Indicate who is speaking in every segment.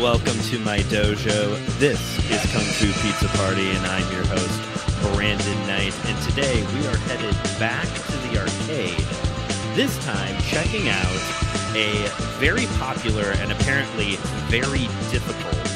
Speaker 1: welcome to my dojo. This is Kung Fu Pizza Party, and I'm your host, Brandon Knight. And today we are headed back to the arcade, this time checking out a very popular and apparently very difficult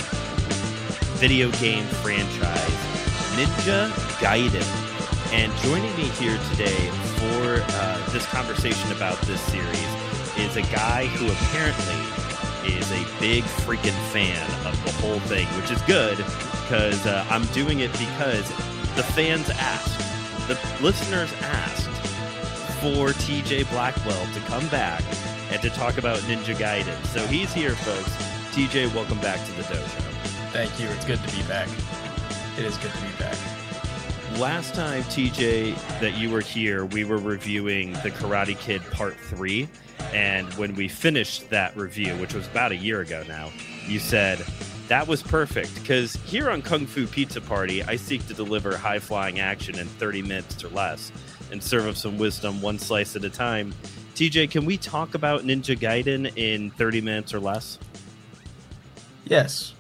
Speaker 1: video game franchise, Ninja Gaiden. And joining me here today for this conversation about this series is a guy who apparently is a big freaking fan of the whole thing, which is good because I'm doing it because the fans asked, the listeners asked for TJ Blackwell to come back and to talk about Ninja Gaiden. So he's here, folks. TJ, welcome back to the dojo.
Speaker 2: Thank you. It's good to be back. It is good to be back.
Speaker 1: Last time, TJ, that you were here, we were reviewing The Karate Kid Part 3. And when we finished that review, which was about a year ago now, you said, that was perfect. Because here on Kung Fu Pizza Party, I seek to deliver high-flying action in 30 minutes or less and serve up some wisdom one slice at a time. TJ, can we talk about Ninja Gaiden in 30 minutes or less?
Speaker 2: Yes.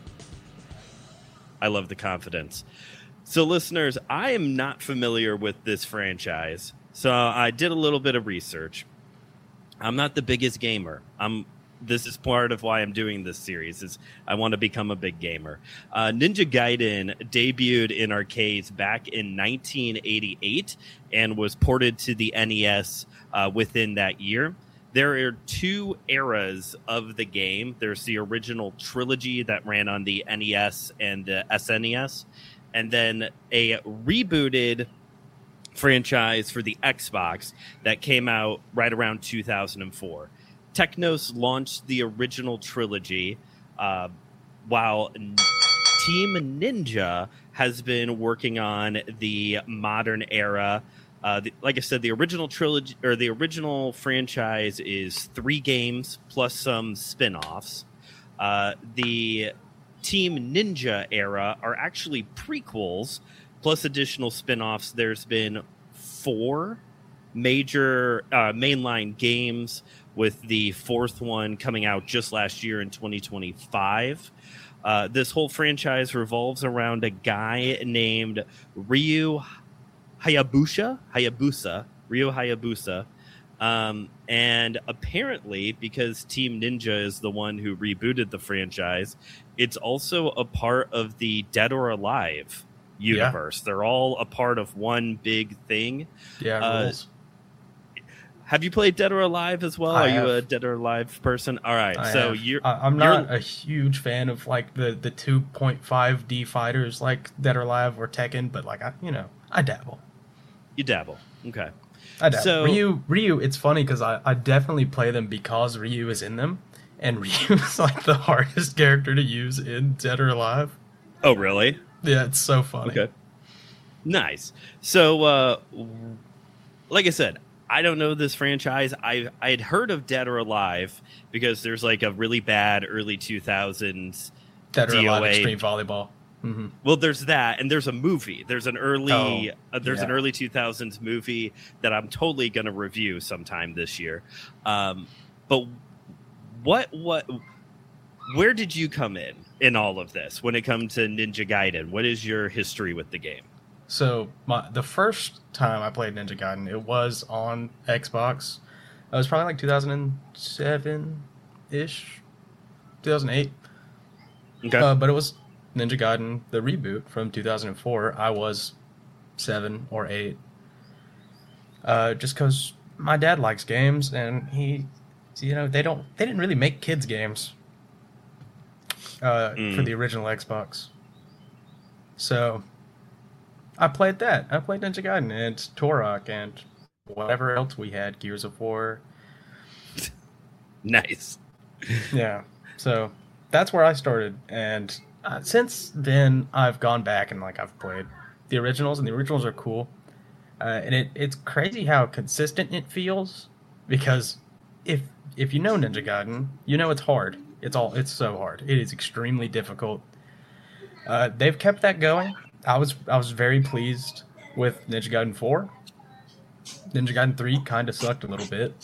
Speaker 1: I love the confidence. So, listeners, I am not familiar with this franchise, so I did a little bit of research. I'm not the biggest gamer. This is part of why I'm doing this series, is I want to become a big gamer. Ninja Gaiden debuted in arcades back in 1988 and was ported to the NES within that year. There are two eras of the game. There's the original trilogy that ran on the NES and the SNES, and then a rebooted franchise for the Xbox that came out right around 2004. Technos launched the original trilogy, while Team Ninja has been working on the modern era. Like I said, the original trilogy or the original franchise is 3 games plus some spin-offs. The Team Ninja era are actually prequels plus additional spin-offs. There's been 4 major mainline games, with the 4th one coming out just last year in 2025. This whole franchise revolves around a guy named Ryu Hayabusa. And apparently, because Team Ninja is the one who rebooted the franchise, it's also a part of the Dead or Alive universe. Yeah. They're all a part of one big thing.
Speaker 2: Yeah, rules.
Speaker 1: Have you played Dead or Alive as well? Are you a Dead or Alive person? All right,
Speaker 2: I'm not a huge fan of like the 2.5D fighters like Dead or Alive or Tekken, but like I dabble.
Speaker 1: You dabble, okay.
Speaker 2: I dabble. So Ryu. It's funny because I definitely play them because Ryu is in them, and Ryu is like the hardest character to use in Dead or Alive.
Speaker 1: Oh, really?
Speaker 2: Yeah, it's so funny.
Speaker 1: Okay, nice. So, like I said, I don't know this franchise. I had heard of Dead or Alive because there's like a really bad early 2000s
Speaker 2: Dead or
Speaker 1: DOA.
Speaker 2: Alive Extreme Volleyball. Mm-hmm.
Speaker 1: Well, there's that, and there's a movie. There's an early an early 2000s movie that I'm totally going to review sometime this year. But where did you come in all of this when it comes to Ninja Gaiden? What is your history with the game?
Speaker 2: So the first time I played Ninja Gaiden, it was on Xbox. It was probably like 2007-ish, 2008.
Speaker 1: Okay.
Speaker 2: But it was Ninja Gaiden, the reboot from 2004. I was 7 or 8. Just because my dad likes games, and he, they didn't really make kids games for the original Xbox. So I played that. I played Ninja Gaiden and Turok and whatever else we had, Gears of War.
Speaker 1: Nice.
Speaker 2: Yeah. So that's where I started. And since then, I've gone back and I've played the originals, and the originals are cool. And it's crazy how consistent it feels, because if you know Ninja Gaiden, you know it's hard. It's so hard. It is extremely difficult. They've kept that going. I was very pleased with Ninja Gaiden 4. Ninja Gaiden 3 kind of sucked a little bit.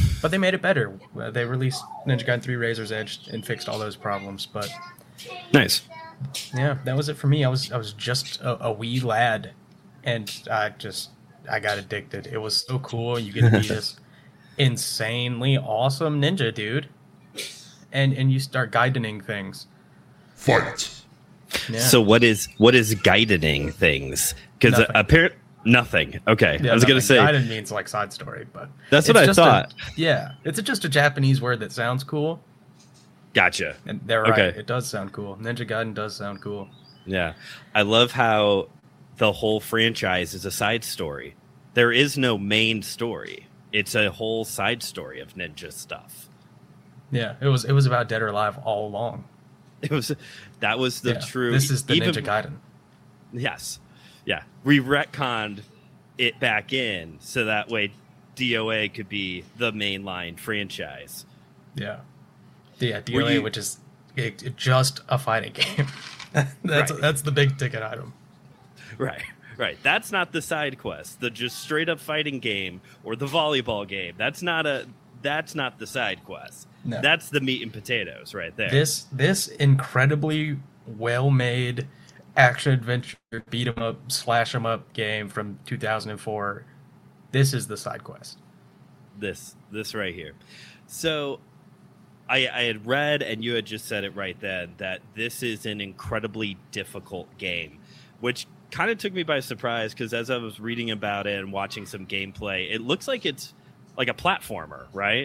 Speaker 2: but they made it better. They released Ninja Gaiden 3 Razor's Edge and fixed all those problems. But
Speaker 1: Nice.
Speaker 2: yeah, that was it for me. I was just a wee lad, and I got addicted. It was so cool. You get to be this insanely awesome ninja dude, and you start guidening things.
Speaker 3: Fight.
Speaker 2: Yeah.
Speaker 1: So what is guiding things? Because
Speaker 2: Nothing.
Speaker 1: apparently nothing. Okay,
Speaker 2: Yeah,
Speaker 1: I was gonna
Speaker 2: nothing.
Speaker 1: say
Speaker 2: Guided means like side story, but
Speaker 1: that's what
Speaker 2: it's
Speaker 1: I
Speaker 2: just
Speaker 1: thought.
Speaker 2: It's just a Japanese word that sounds cool,
Speaker 1: Gotcha.
Speaker 2: and they're right.
Speaker 1: Okay.
Speaker 2: It does sound cool. Ninja Gaiden does sound cool.
Speaker 1: Yeah, I love how the whole franchise is a side story. There is no main story. It's a whole side story of ninja stuff.
Speaker 2: Yeah, it was about Dead or Alive all along.
Speaker 1: That was the
Speaker 2: Yeah,
Speaker 1: true.
Speaker 2: This is the
Speaker 1: even-
Speaker 2: Ninja Gaiden.
Speaker 1: Yes. Yeah. We retconned it back in so that way DOA could be the mainline franchise.
Speaker 2: Yeah. Yeah,
Speaker 1: Were
Speaker 2: DOA,
Speaker 1: you-
Speaker 2: which is just a fighting game. That's
Speaker 1: Right.
Speaker 2: that's the big ticket item.
Speaker 1: Right. Right. That's not the side quest. The just straight up fighting game or the volleyball game. That's not the side quest.
Speaker 2: No.
Speaker 1: That's the meat and potatoes right there.
Speaker 2: This incredibly well made action adventure beat 'em up slash 'em up game from 2004. This is the side quest.
Speaker 1: This right here. So I had read, and you had just said it right then, that this is an incredibly difficult game, which kind of took me by surprise because as I was reading about it and watching some gameplay, it looks like it's like a platformer, right?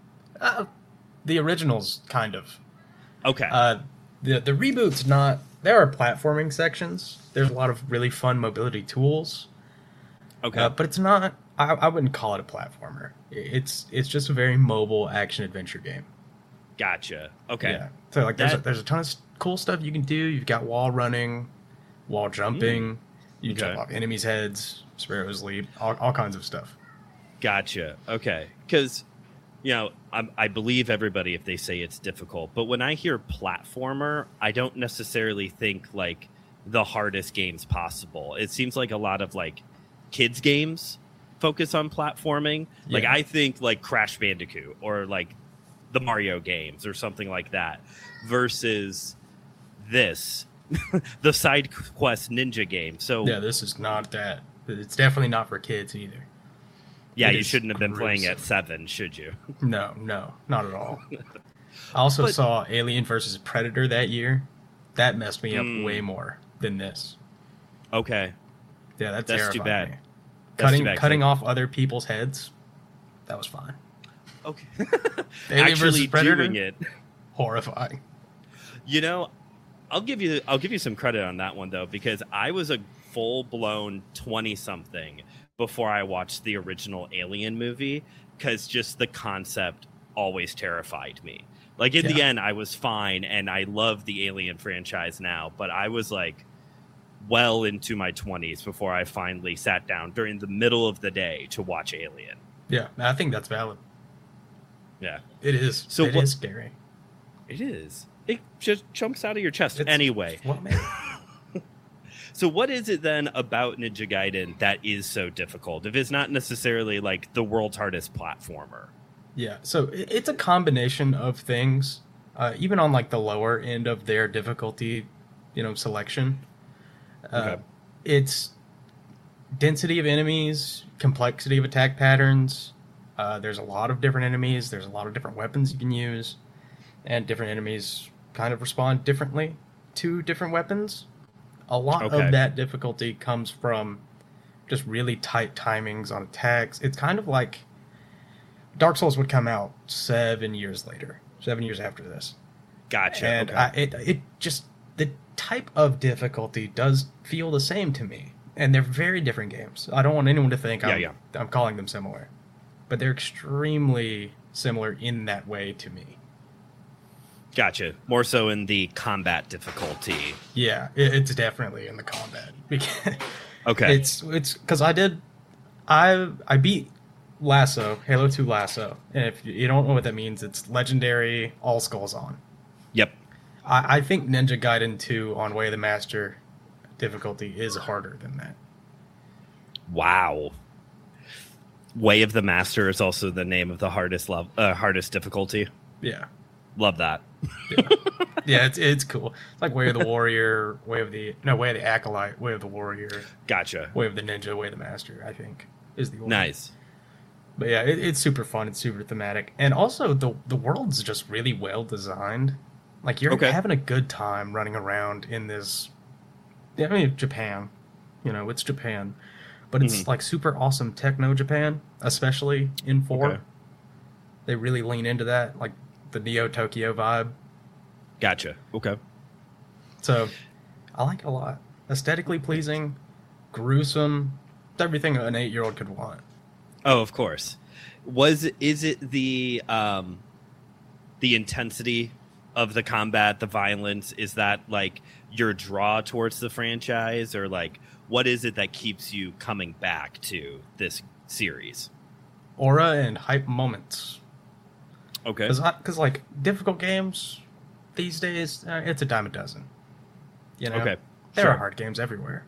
Speaker 2: The original's kind of.
Speaker 1: Okay.
Speaker 2: The reboot's not. There are platforming sections. There's a lot of really fun mobility tools.
Speaker 1: Okay.
Speaker 2: But it's not. I wouldn't call it a platformer. It's just a very mobile action adventure game.
Speaker 1: Gotcha. Okay.
Speaker 2: Yeah. So like there's a ton of cool stuff you can do. You've got wall running, wall jumping. You
Speaker 1: Okay.
Speaker 2: jump off enemies' heads, sparrows leap, all kinds of stuff.
Speaker 1: Gotcha. Okay. Because, I believe everybody if they say it's difficult. But when I hear platformer, I don't necessarily think like the hardest games possible. It seems like a lot of like kids games focus on platforming. Like
Speaker 2: Yeah.
Speaker 1: I think like Crash Bandicoot or like the Mario games or something like that versus this, the side quest ninja game. So
Speaker 2: Yeah, this is not that. It's definitely not for kids either.
Speaker 1: yeah,
Speaker 2: It
Speaker 1: you
Speaker 2: is
Speaker 1: shouldn't have been playing at
Speaker 2: gruesome.
Speaker 1: 7, should you?
Speaker 2: No, not at all. I also
Speaker 1: But-
Speaker 2: saw Alien versus Predator that year. That messed me up
Speaker 1: Mm.
Speaker 2: way more than this.
Speaker 1: Okay.
Speaker 2: Yeah,
Speaker 1: That's
Speaker 2: terrified
Speaker 1: too bad.
Speaker 2: me.
Speaker 1: That's too bad,
Speaker 2: Cutting
Speaker 1: 'cause
Speaker 2: off other people's heads, that was fine.
Speaker 1: Okay.
Speaker 2: Alien
Speaker 1: Actually
Speaker 2: versus Predator,
Speaker 1: doing it.
Speaker 2: horrifying.
Speaker 1: I'll give you some credit on that one though, because I was a full blown 20 something before I watched the original Alien movie, because just the concept always terrified me. Like in the
Speaker 2: Yeah.
Speaker 1: end, I was fine, and I love the Alien franchise now, but I was like well into my 20s before I finally sat down during the middle of the day to watch Alien.
Speaker 2: Yeah, I think that's valid.
Speaker 1: Yeah,
Speaker 2: It is.
Speaker 1: So
Speaker 2: It
Speaker 1: what-
Speaker 2: is scary.
Speaker 1: it is. It just chunks out of your chest.
Speaker 2: It's-
Speaker 1: Anyway,
Speaker 2: What man?
Speaker 1: so what is it then about Ninja Gaiden that is so difficult? If it's not necessarily like the world's hardest platformer.
Speaker 2: Yeah, so it's a combination of things. Even on like the lower end of their difficulty, selection.
Speaker 1: Okay.
Speaker 2: It's density of enemies, complexity of attack patterns. There's a lot of different enemies. There's a lot of different weapons you can use, and different enemies kind of respond differently to different weapons. A lot
Speaker 1: Okay.
Speaker 2: of that difficulty comes from just really tight timings on attacks. It's kind of like Dark Souls would come out 7 years later, 7 years after this.
Speaker 1: Gotcha.
Speaker 2: And
Speaker 1: okay.
Speaker 2: it just, the type of difficulty does feel the same to me. And they're very different games. I don't want anyone to think I'm calling them similar. But they're extremely similar in that way to me.
Speaker 1: Gotcha. More so in the combat difficulty.
Speaker 2: Yeah, it's definitely in the combat.
Speaker 1: Okay.
Speaker 2: It's because I beat Lasso, Halo 2 Lasso. And if you don't know what that means, it's legendary, all skulls on.
Speaker 1: Yep.
Speaker 2: I think Ninja Gaiden 2 on Way of the Master difficulty is harder than that.
Speaker 1: Wow. Way of the Master is also the name of the hardest difficulty.
Speaker 2: Yeah.
Speaker 1: Love that.
Speaker 2: Yeah, yeah, it's cool. It's like Way of the Warrior, Way of the Acolyte, Way of the Warrior,
Speaker 1: Gotcha.
Speaker 2: Way of the Ninja, Way of the Master, I think, is the order.
Speaker 1: Nice.
Speaker 2: But yeah, it's super fun. It's super thematic, and also the world's just really well designed. Like you're having a good time running around in this. I mean, Japan, it's Japan, but it's like super awesome techno Japan, especially in 4.
Speaker 1: Okay.
Speaker 2: They really lean into that, like the Neo Tokyo vibe.
Speaker 1: Gotcha. Okay.
Speaker 2: So, I like it a lot. Aesthetically pleasing, gruesome, everything an 8-year-old could want.
Speaker 1: Oh, of course. Is it the intensity of the combat, the violence? Is that like your draw towards the franchise, or like what is it that keeps you coming back to this series?
Speaker 2: Aura and hype moments.
Speaker 1: Okay.
Speaker 2: Because like difficult games these days, it's a dime a dozen.
Speaker 1: Okay.
Speaker 2: There are hard games everywhere.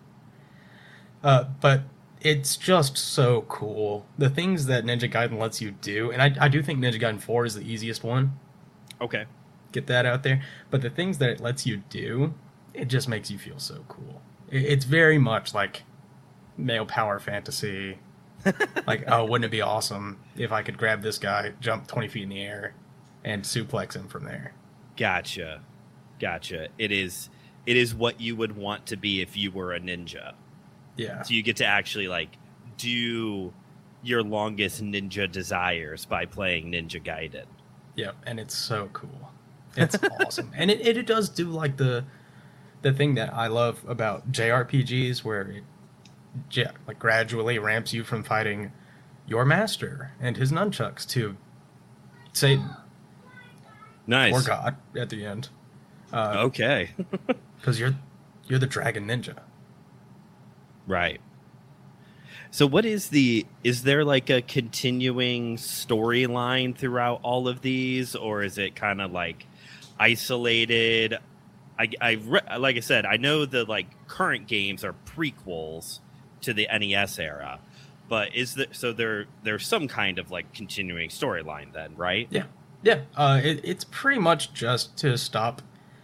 Speaker 2: But it's just so cool. The things that Ninja Gaiden lets you do, and I do think Ninja Gaiden 4 is the easiest one.
Speaker 1: Okay.
Speaker 2: Get that out there. But the things that it lets you do, it just makes you feel so cool. It's very much like male power fantasy. Like, oh, wouldn't it be awesome if I could grab this guy, jump 20 feet in the air, and suplex him from there?
Speaker 1: Gotcha. It is what you would want to be if you were a ninja.
Speaker 2: Yeah.
Speaker 1: So you get to actually like do your longest ninja desires by playing Ninja Gaiden.
Speaker 2: Yep, and it's so cool. It's awesome. And it does do like the thing that I love about JRPGs, where it like gradually ramps you from fighting your master and his nunchucks to Satan.
Speaker 1: Nice.
Speaker 2: Or God at the end.
Speaker 1: Okay.
Speaker 2: Because you're the dragon ninja.
Speaker 1: Right. So what is there like a continuing storyline throughout all of these, or is it kind of like isolated? Like I said, I know the like current games are prequels to the NES era, but there's some kind of like continuing storyline then, right?
Speaker 2: Yeah. It's pretty much just to stop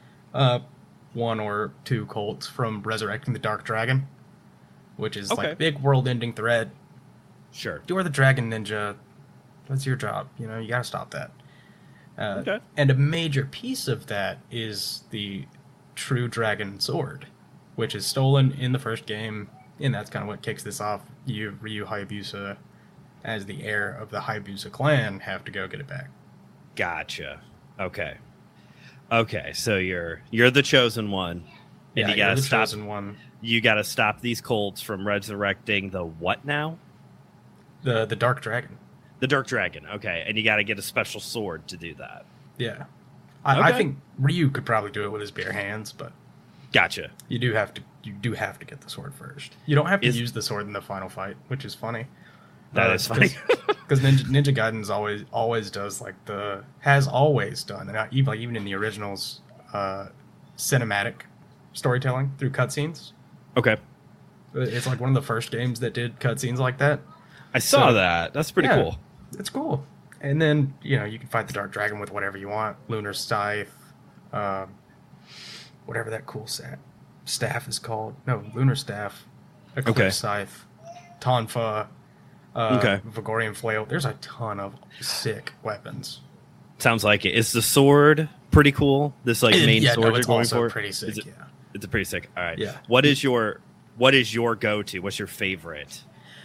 Speaker 2: one or two cults from resurrecting the Dark Dragon, which is like big world-ending threat.
Speaker 1: Sure.
Speaker 2: You're the Dragon Ninja. That's your job. You gotta stop that. And a major piece of that is the True Dragon Sword, which is stolen in the first game, and that's kind of what kicks this off. You, Ryu Hayabusa, as the heir of the Hayabusa clan, have to go get it back.
Speaker 1: Gotcha. Okay, so you're the chosen one, and you gotta stop.
Speaker 2: Chosen one.
Speaker 1: You gotta stop these cults from resurrecting the what now?
Speaker 2: The Dark Dragon.
Speaker 1: The Dark Dragon. Okay, and you gotta get a special sword to do that.
Speaker 2: Yeah, I think Ryu could probably do it with his bare hands, but
Speaker 1: gotcha.
Speaker 2: You do have to get the sword first. You don't have to use the sword in the final fight, which is funny.
Speaker 1: That is funny.
Speaker 2: Because Ninja Gaiden's always does has always done, and even in the originals, cinematic storytelling through cutscenes.
Speaker 1: Okay.
Speaker 2: It's like one of the first games that did cutscenes like that.
Speaker 1: I saw that. That's pretty cool.
Speaker 2: It's cool. And then, you can fight the Dark Dragon with whatever you want. Lunar Scythe, whatever that cool staff is called. No, Lunar Staff, Eclipse Scythe, Tonfa, Vigorian Flail. There's a ton of sick weapons.
Speaker 1: Sounds like it. Is the sword pretty cool? This main sword you're going for?
Speaker 2: Pretty sick,
Speaker 1: It's a pretty sick. All right.
Speaker 2: Yeah.
Speaker 1: What is your go-to? What's your favorite?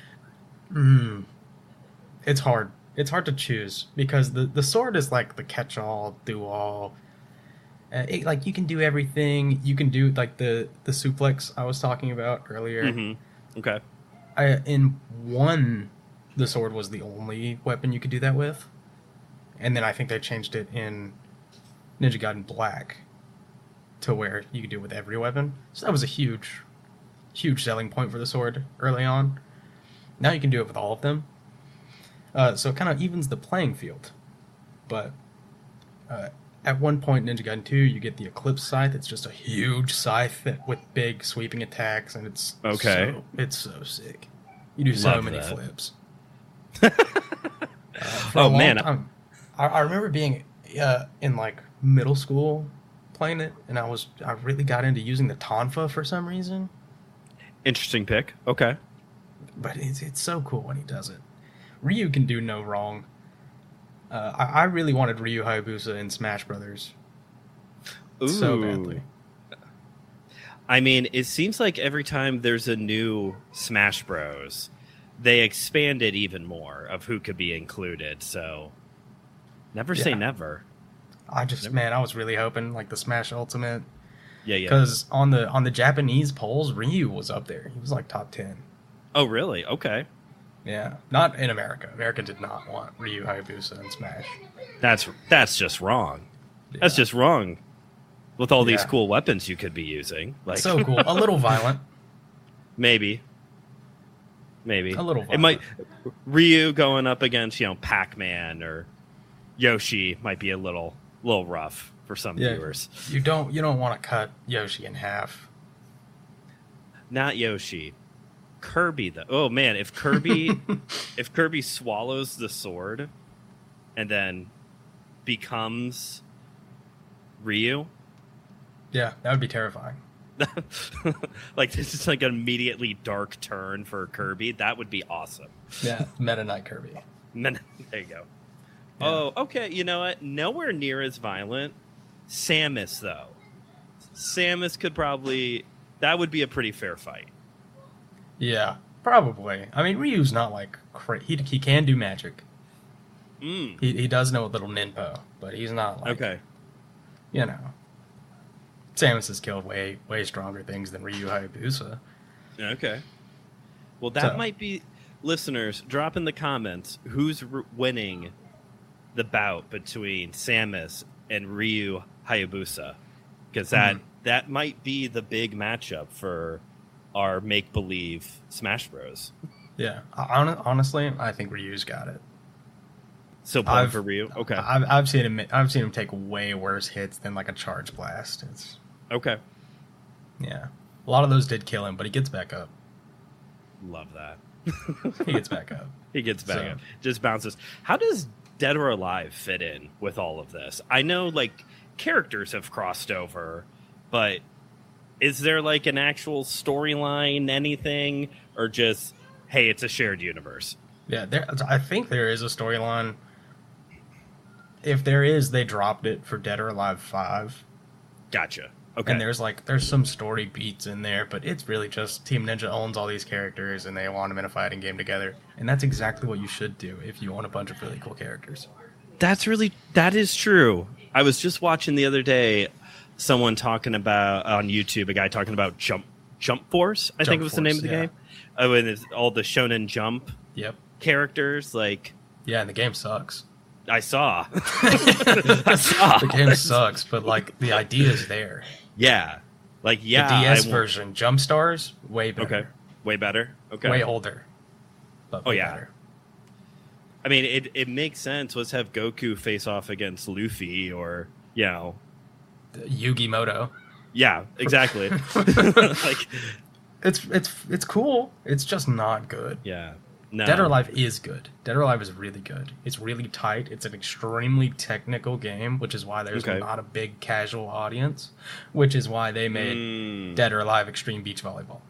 Speaker 2: It's hard. It's hard to choose because the sword is like the catch-all, do-all. You can do everything. You can do like the suplex I was talking about earlier.
Speaker 1: Mm-hmm. Okay.
Speaker 2: In 1, the sword was the only weapon you could do that with, and then I think they changed it in Ninja Gaiden Black to where you could do it with every weapon. So that was a huge selling point for the sword early on. Now you can do it with all of them. So it kind of evens the playing field. But at one point in Ninja Gaiden 2, you get the Eclipse Scythe. It's just a huge scythe with big sweeping attacks, and it's so sick. You do so many flips. For a
Speaker 1: Oh
Speaker 2: long
Speaker 1: man,
Speaker 2: time. I remember being in like middle school playing it, and I really got into using the tonfa for some reason.
Speaker 1: interesting pick. Okay.
Speaker 2: But it's so cool when he does it. Ryu can do no wrong. I really wanted Ryu Hayabusa in Smash Brothers so badly.
Speaker 1: Ooh. I mean, it seems like every time there's a new Smash Bros, they expand it even more of who could be included. So, never say
Speaker 2: Yeah.
Speaker 1: never.
Speaker 2: Man, I was really hoping like the Smash Ultimate,
Speaker 1: Yeah, yeah.
Speaker 2: because on the Japanese polls, Ryu was up there. He was like top 10.
Speaker 1: Oh, really? Okay.
Speaker 2: Yeah, not in America. America did not want Ryu Hayabusa in Smash.
Speaker 1: That's just wrong. That's
Speaker 2: Yeah.
Speaker 1: just wrong. With all these
Speaker 2: Yeah.
Speaker 1: cool weapons you could be using, like
Speaker 2: So cool. A little violent.
Speaker 1: maybe,
Speaker 2: A little
Speaker 1: it might Ryu going up against Pac-Man or Yoshi might be a little rough for some
Speaker 2: Yeah.
Speaker 1: viewers.
Speaker 2: You don't want to cut Yoshi in half.
Speaker 1: Not Yoshi. Kirby though. Oh man, if Kirby swallows the sword and then becomes Ryu,
Speaker 2: Yeah, that would be terrifying.
Speaker 1: like this is like an immediately dark turn for Kirby. That would be awesome.
Speaker 2: Yeah, Meta Knight Kirby.
Speaker 1: There you go.
Speaker 2: Yeah.
Speaker 1: Oh, okay. You know what? Nowhere near as violent. Samus though. Samus could probably. That would be a pretty fair fight.
Speaker 2: Yeah, probably. I mean, Ryu's not like he can do magic.
Speaker 1: Mm.
Speaker 2: He does know a little ninpo, but he's not like
Speaker 1: Okay.
Speaker 2: you know. Samus has killed way stronger things than Ryu Hayabusa.
Speaker 1: Okay. Well, that
Speaker 2: So-
Speaker 1: might be listeners. Drop in the comments who's winning the bout between Samus and Ryu Hayabusa, because that might be the big matchup for our make believe Smash Bros.
Speaker 2: Yeah, honestly, I think Ryu's got it.
Speaker 1: So point for Ryu. Okay.
Speaker 2: I've seen him take way worse hits than like a charge blast. It's
Speaker 1: Okay.
Speaker 2: yeah, a lot of those did kill him, but he gets back up.
Speaker 1: Love that.
Speaker 2: He gets back up.
Speaker 1: He gets back
Speaker 2: So-
Speaker 1: up. Just bounces. How does Dead or Alive fit in with all of this? I know like characters have crossed over, but is there like an actual storyline, anything, or just hey, it's a shared universe?
Speaker 2: Yeah, I think there is a storyline. If there is, they dropped it for Dead or Alive 5.
Speaker 1: Gotcha. Okay.
Speaker 2: And there's some story beats in there, but it's really just Team Ninja owns all these characters and they want them in a fighting game together. And that's exactly what you should do if you own a bunch of really cool characters.
Speaker 1: That is true. I was just watching the other day someone talking about on YouTube, a guy talking about Jump Force, I think was the name of the game. Oh, and it's all the Shonen Jump
Speaker 2: Yep.
Speaker 1: characters, like
Speaker 2: Yeah, and the game sucks.
Speaker 1: I saw. I saw.
Speaker 2: The game sucks, but like the idea is there.
Speaker 1: Yeah. Like,
Speaker 2: The
Speaker 1: yeah.
Speaker 2: DS version, Jump Stars, way better.
Speaker 1: Okay. Way better. Okay.
Speaker 2: Way older. But way
Speaker 1: yeah.
Speaker 2: better.
Speaker 1: I mean, it makes sense. Let's have Goku face off against Luffy or,
Speaker 2: Yugi Moto.
Speaker 1: Yeah, exactly. Like,
Speaker 2: It's cool. It's just not good.
Speaker 1: yeah. No.
Speaker 2: Dead or Alive is good. Dead or Alive is really good. It's really tight. It's an extremely technical game, which is why there's
Speaker 1: Okay.
Speaker 2: not a big casual audience, which is why they made Dead or Alive Extreme Beach Volleyball.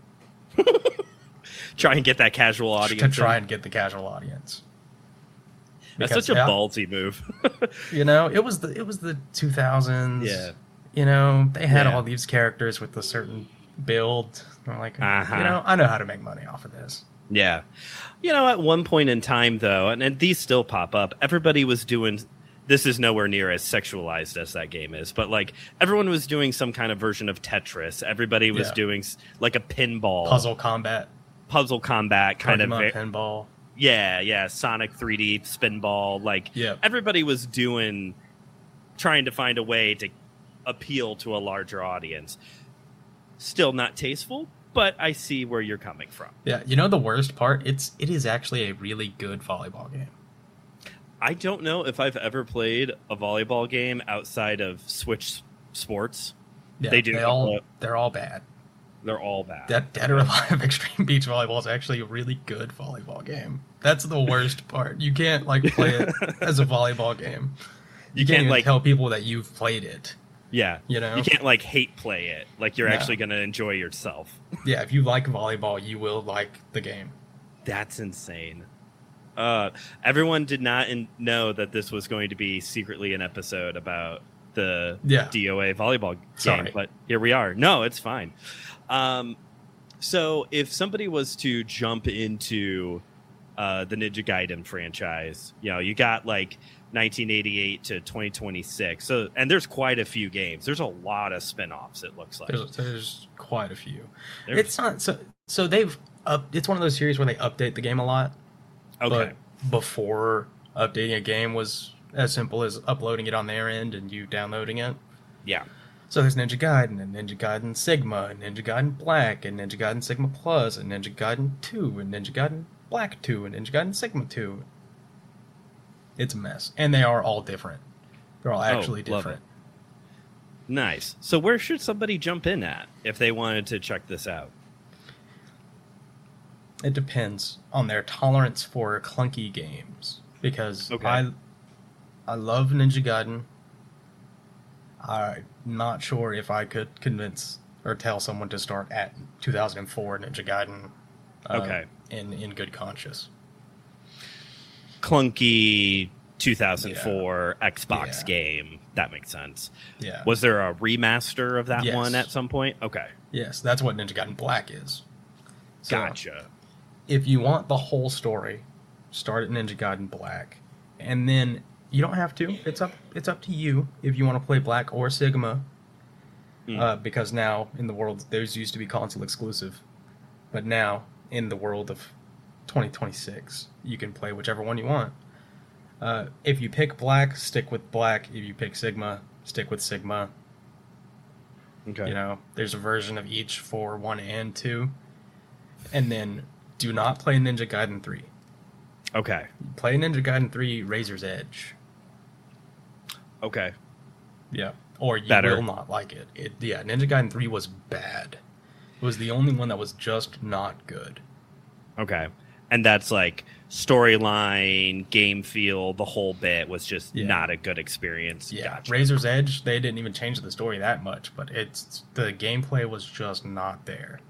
Speaker 1: Try and get that casual audience.
Speaker 2: To try
Speaker 1: in.
Speaker 2: and get the casual audience.
Speaker 1: That's
Speaker 2: Because,
Speaker 1: such a
Speaker 2: yeah,
Speaker 1: ballsy move.
Speaker 2: You know, it was the 2000s.
Speaker 1: Yeah.
Speaker 2: You know, they had
Speaker 1: Yeah.
Speaker 2: all these characters with a certain build. I'm like,
Speaker 1: Uh-huh.
Speaker 2: you know, I know how to make money off of this.
Speaker 1: Yeah. At one point in time, though, and these still pop up, everybody was doing. This is nowhere near as sexualized as that game is, but like everyone was doing some kind of version of Tetris. Everybody was
Speaker 2: Yeah.
Speaker 1: doing like a pinball
Speaker 2: Puzzle combat,
Speaker 1: combat kind
Speaker 2: Pokemon
Speaker 1: of.
Speaker 2: pinball.
Speaker 1: Yeah. Sonic 3D spinball. Like
Speaker 2: Yeah.
Speaker 1: everybody was trying to find a way to appeal to a larger audience. Still not tasteful, but I see where you're coming from.
Speaker 2: Yeah, you know the worst part? It is actually a really good volleyball game.
Speaker 1: I don't know if I've ever played a volleyball game outside of Switch Sports.
Speaker 2: Yeah,
Speaker 1: They do.
Speaker 2: They're all bad.
Speaker 1: They're all bad.
Speaker 2: That Dead or Alive Extreme Beach Volleyball is actually a really good volleyball game. That's the worst part. You can't like play it as a volleyball game. You can't even
Speaker 1: like
Speaker 2: tell people that you've played it.
Speaker 1: Yeah.
Speaker 2: You know?
Speaker 1: You can't like hate play it. Like you're
Speaker 2: No.
Speaker 1: actually going to enjoy yourself.
Speaker 2: Yeah, if you like volleyball, you will like the game.
Speaker 1: That's insane. Everyone did not know that this was going to be secretly an episode about the DOA volleyball game, but here we are. No, it's fine. So if somebody was to jump into the Ninja Gaiden franchise, you know, you got like 1988 to 2026. So, and there's quite a few games. There's a lot of spin-offs, it looks like.
Speaker 2: There's quite a few. It's not so they've it's one of those series where they update the game a lot.
Speaker 1: Okay.
Speaker 2: But before, updating a game was as simple as uploading it on their end and you downloading it.
Speaker 1: Yeah.
Speaker 2: So there's Ninja Gaiden and Ninja Gaiden Sigma and Ninja Gaiden Black and Ninja Gaiden Sigma Plus and Ninja Gaiden 2 and Ninja Gaiden Black 2 and Ninja Gaiden Sigma 2. It's a mess. And they are all different. They're all actually different.
Speaker 1: Nice. So where should somebody jump in at if they wanted to check this out?
Speaker 2: It depends on their tolerance for clunky games. Because I love Ninja Gaiden. I'm not sure if I could convince or tell someone to start at 2004 Ninja Gaiden in good conscience.
Speaker 1: Clunky 2004 Xbox game. That makes sense.
Speaker 2: Yeah.
Speaker 1: Was there a remaster of that one at some point? Okay.
Speaker 2: Yes, that's what Ninja Gaiden Black is. So,
Speaker 1: gotcha.
Speaker 2: If you want the whole story, start at Ninja Gaiden Black. And then you don't have to. It's up to you if you want to play Black or Sigma. Because now in the world, those used to be console exclusive. But now in the world of 2026, you can play whichever one you want. If you pick Black, stick with Black. If you pick Sigma, stick with Sigma.
Speaker 1: Okay.
Speaker 2: You know, there's a version of each for 1 and 2. And then do not play Ninja Gaiden 3.
Speaker 1: Okay.
Speaker 2: Play Ninja Gaiden 3 Razor's Edge.
Speaker 1: Okay.
Speaker 2: Yeah. Or you will not like it. Ninja Gaiden 3 was bad. It was the only one that was just not good.
Speaker 1: Okay. And that's like storyline, game feel, the whole bit was just not a good experience.
Speaker 2: Yeah.
Speaker 1: Gotcha.
Speaker 2: Razor's Edge, they didn't even change the story that much, but the gameplay was just not there.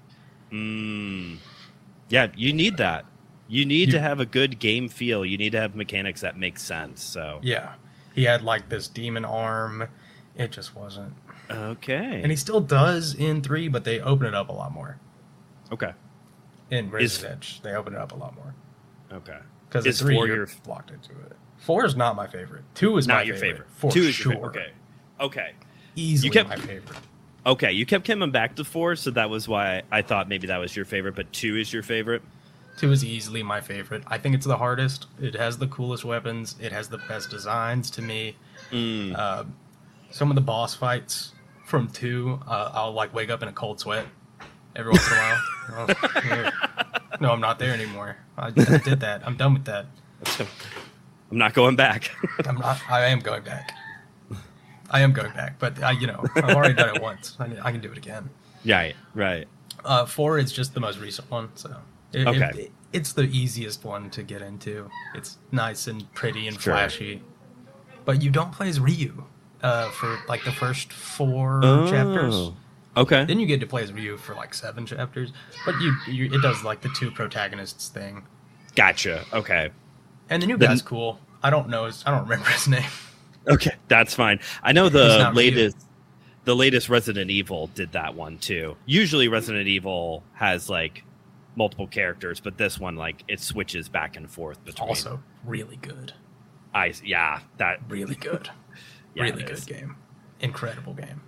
Speaker 1: Yeah, you need that. You need to have a good game feel. You need to have mechanics that make sense. So
Speaker 2: yeah, he had like this demon arm. It just wasn't
Speaker 1: okay.
Speaker 2: And he still does in 3, but they open it up a lot more.
Speaker 1: Okay.
Speaker 2: In Razor's Edge, they open it up a lot more.
Speaker 1: Okay.
Speaker 2: Because in 3 you're locked into it. 4 is not my favorite. 2 is
Speaker 1: not
Speaker 2: my
Speaker 1: your favorite.
Speaker 2: 4
Speaker 1: 2 is
Speaker 2: sure.
Speaker 1: your favorite. Okay.
Speaker 2: Easily my favorite.
Speaker 1: Okay, you kept coming back to 4, so that was why I thought maybe that was your favorite, but 2 is your favorite?
Speaker 2: 2 is easily my favorite. I think it's the hardest. It has the coolest weapons. It has the best designs to me. Some of the boss fights from 2, I'll like wake up in a cold sweat every once in a while. No, I'm not there anymore. I did that. I'm done with that.
Speaker 1: I'm not going back.
Speaker 2: I am going back. I am going back, but I've already done it once. I can do it again.
Speaker 1: Yeah, right.
Speaker 2: 4 is just the most recent one, so it's the easiest one to get into. It's nice and pretty and flashy, but you don't play as Ryu for like the first 4 chapters.
Speaker 1: Okay.
Speaker 2: Then you get to play as Ryu for like 7 chapters, but it does like the 2 protagonists thing.
Speaker 1: Gotcha. Okay.
Speaker 2: And the new guy's cool. I don't remember his name.
Speaker 1: Okay, that's fine. I know the latest Resident Evil did that one too. Usually Resident Evil has like multiple characters, but this one like it switches back and forth between.
Speaker 2: Also really good.
Speaker 1: Really
Speaker 2: good. Really good game. Incredible game.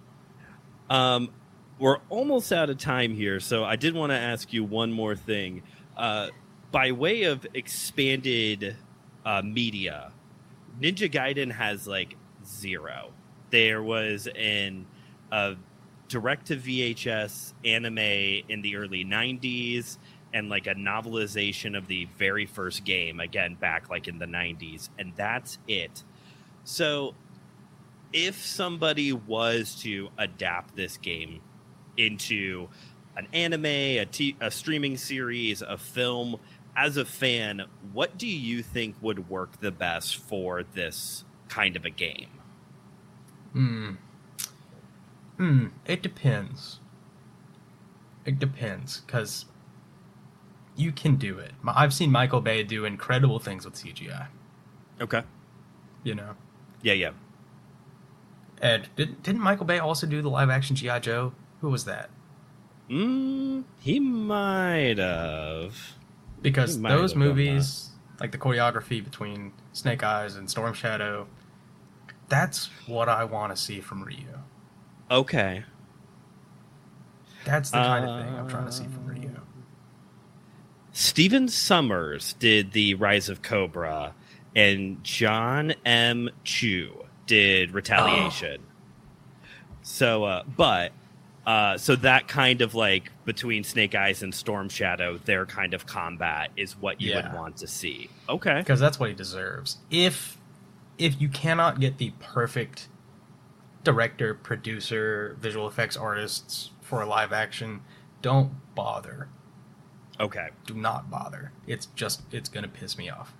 Speaker 1: We're almost out of time here, so I did want to ask you one more thing. By way of expanded media, Ninja Gaiden has like 0. There was a direct to VHS anime in the early 90s and like a novelization of the very first game, again back like in the 90s, and that's it. So if somebody was to adapt this game into an anime, a streaming series, a film. As a fan, what do you think would work the best for this kind of a game?
Speaker 2: It depends. It depends, because you can do it. I've seen Michael Bay do incredible things with CGI.
Speaker 1: Okay.
Speaker 2: You know?
Speaker 1: Yeah.
Speaker 2: And didn't Michael Bay also do the live-action G.I. Joe? Who was that?
Speaker 1: He might have.
Speaker 2: Because those movies, like the choreography between Snake Eyes and Storm Shadow, that's what I want to see from Ryu.
Speaker 1: Okay.
Speaker 2: That's the kind of thing I'm trying to see from Ryu.
Speaker 1: Steven Summers did the Rise of Cobra, and John M. Chu did Retaliation. So that kind of like between Snake Eyes and Storm Shadow, their kind of combat is what you would want to see. Okay.
Speaker 2: Because that's what he deserves. If you cannot get the perfect director, producer, visual effects artists for a live action, don't bother.
Speaker 1: Okay.
Speaker 2: Do not bother. It's going to piss me off.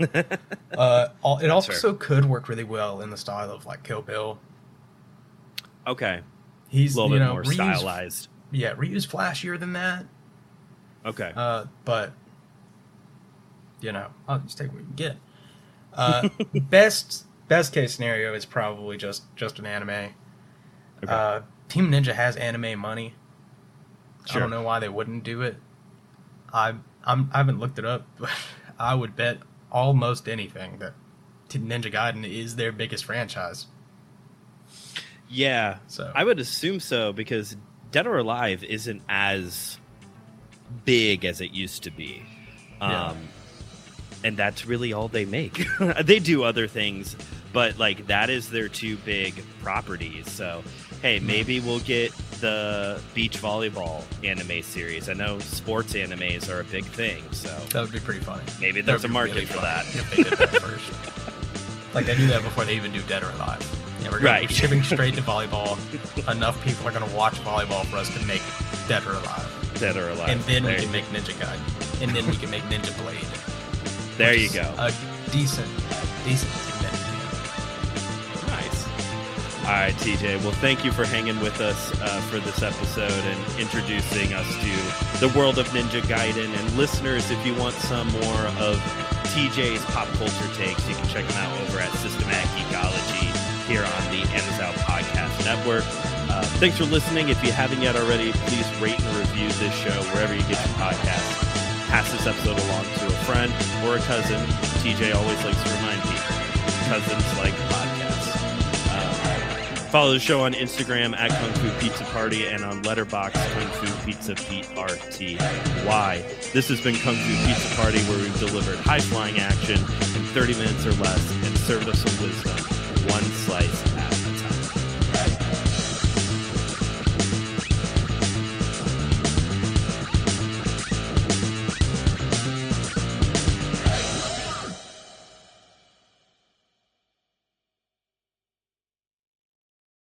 Speaker 2: It also could work really well in the style of like Kill Bill.
Speaker 1: Okay.
Speaker 2: He's
Speaker 1: a little bit more stylized.
Speaker 2: Yeah, Ryu's flashier than that.
Speaker 1: Okay.
Speaker 2: But I'll just take what you can get. Best case scenario is probably just an anime. Okay. Team Ninja has anime money. Sure. I don't know why they wouldn't do it. I haven't looked it up, but I would bet almost anything that Ninja Gaiden is their biggest franchise.
Speaker 1: Yeah,
Speaker 2: so
Speaker 1: I would assume so, because Dead or Alive isn't as big as it used to be. And that's really all they make. They do other things, but like that is their two big properties. So, hey, maybe we'll get the beach volleyball anime series. I know sports animes are a big thing, so
Speaker 2: that would be pretty funny.
Speaker 1: Maybe there's a market really for that.
Speaker 2: If they did that first. Like they do that before they even do Dead or Alive. Yeah, we're shipping straight to volleyball. Enough people are going to watch volleyball for us to make Dead or Alive.
Speaker 1: Dead or Alive.
Speaker 2: And then we can make Ninja Gaiden. And then we can make Ninja Blade.
Speaker 1: There you go.
Speaker 2: A decent Ninja game.
Speaker 1: Nice. All right, TJ. Well, thank you for hanging with us for this episode and introducing us to the world of Ninja Gaiden. And listeners, if you want some more of TJ's pop culture takes, you can check them out over at Systematic Geekology here on the Amazon Podcast Network. Thanks for listening. If you haven't yet already, please rate and review this show wherever you get your podcasts. Pass this episode along to a friend or a cousin. TJ always likes to remind people, cousins like podcasts. Follow the show on Instagram at Kung Fu Pizza Party and on Letterboxd Kung Fu Pizza PRTY. This has been Kung Fu Pizza Party, where we've delivered high-flying action in 30 minutes or less and served up some wisdom, one slice at